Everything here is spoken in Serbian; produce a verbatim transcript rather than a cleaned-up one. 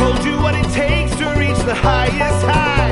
told you what it takes to reach the highest high.